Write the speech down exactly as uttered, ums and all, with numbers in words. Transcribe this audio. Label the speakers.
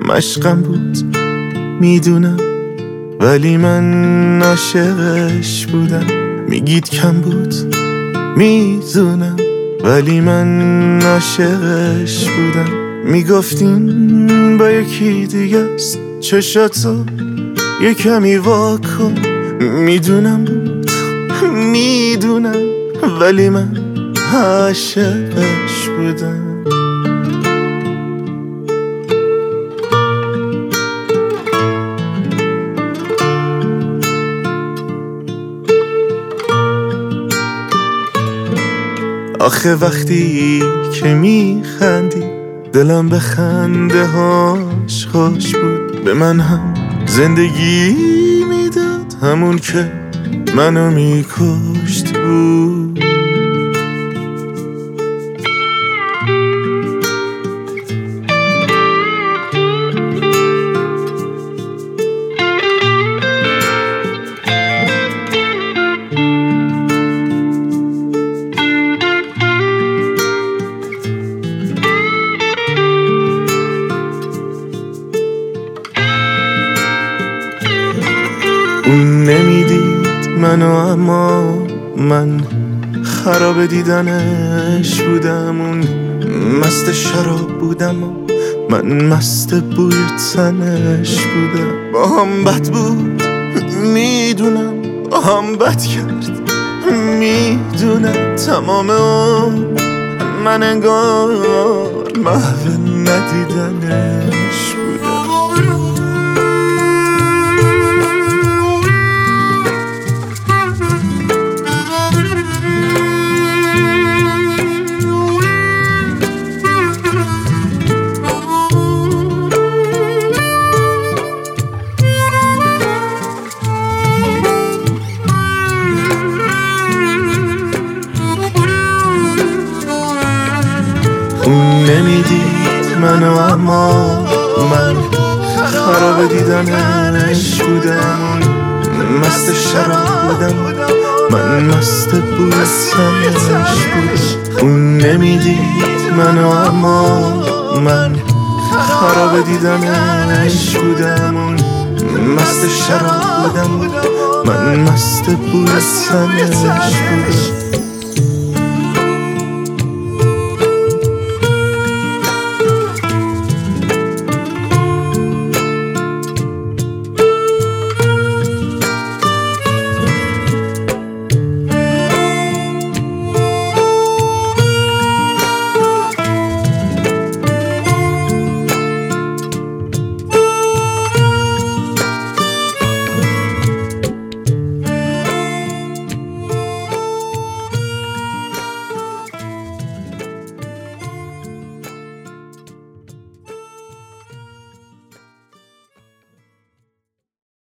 Speaker 1: مشقم بود میدونم، ولی من عاشقش بودم. میگید کم بود میدونم، ولی من عاشقش بودم. میگفتین با یکی دیگه است، چشاتو یه کمی واکن. میدونم بود میدونم، ولی من عاشقش بودم. آخه وقتی که میخندی دلم به خنده هاش خوش بود. به من هم زندگی میداد، همون که منو میکشت بود. اون نمیدید منو، اما من خراب دیدنش بودم. اون مست شراب بودم و من مست بوی تنش بودم. با هم بد بود میدونم، با هم بد کرد میدونم. تمام اون من انگار محو ندیدنش بودم. اون نمیدید منو، اما من خراب دیدنش بودم. مست شراب بودم، من مست بوی تنش بودم. اون نمیدید منو، اما من خراب دیدنش بودم. مست شراب بودم، من مست بوی تنش بودم.